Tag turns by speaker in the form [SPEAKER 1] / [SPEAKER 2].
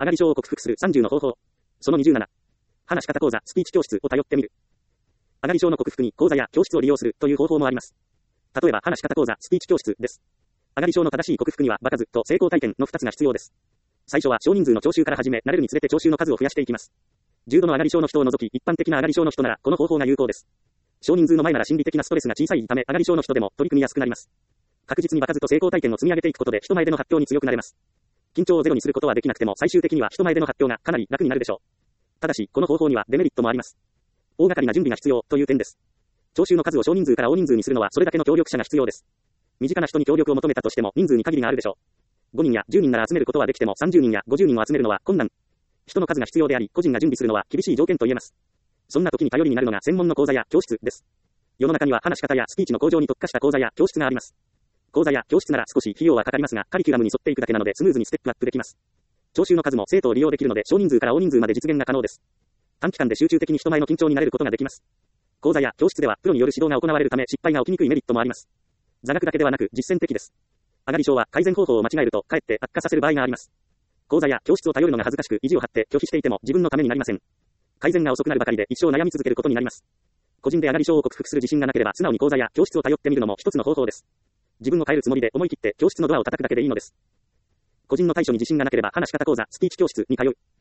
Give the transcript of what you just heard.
[SPEAKER 1] 上がり症を克服する30の方法。その27。話し方講座、スピーチ教室を頼ってみる。上がり症の克服に講座や教室を利用するという方法もあります。例えば話し方講座、スピーチ教室です。上がり症の正しい克服には場数と成功体験の2つが必要です。最初は少人数の聴衆から始め、慣れるにつれて聴衆の数を増やしていきます。重度の上がり症の人を除き、一般的な上がり症の人なら、この方法が有効です。少人数の前なら心理的なストレスが小さいため、上がり症の人でも取り組みやすくなります。確実に場数と成功体験を積み上げていくことで、人前での発表に強くなれます。緊張をゼロにすることはできなくても、最終的には人前での発表がかなり楽になるでしょう。ただし、この方法にはデメリットもあります。大掛かりな準備が必要という点です。聴衆の数を少人数から大人数にするのはそれだけの協力者が必要です。身近な人に協力を求めたとしても人数に限りがあるでしょう。5人や10人なら集めることはできても30人や50人を集めるのは困難。人の数が必要であり、個人が準備するのは厳しい条件と言えます。そんな時に頼りになるのが専門の講座や教室です。世の中には話し方やスピーチの向上に特化した講座や教室があります。講座や教室なら少し費用はかかりますが、カリキュラムに沿っていくだけなのでスムーズにステップアップできます。聴衆の数も生徒を利用できるので少人数から大人数まで実現が可能です。短期間で集中的に人前の緊張に慣れることができます。講座や教室ではプロによる指導が行われるため失敗が起きにくいメリットもあります。座学だけではなく実践的です。上がり症は改善方法を間違えるとかえって悪化させる場合があります。講座や教室を頼るのが恥ずかしく意地を張って拒否していても自分のためになりません。改善が遅くなるばかりで一生悩み続けることになります。個人で上がり症を克服する自信がなければ素直に講座や教室を頼ってみるのも一つの方法です。自分を変えるつもりで思い切って教室のドアを叩くだけでいいのです。個人の対処に自信がなければ話し方講座、スピーチ教室に通う。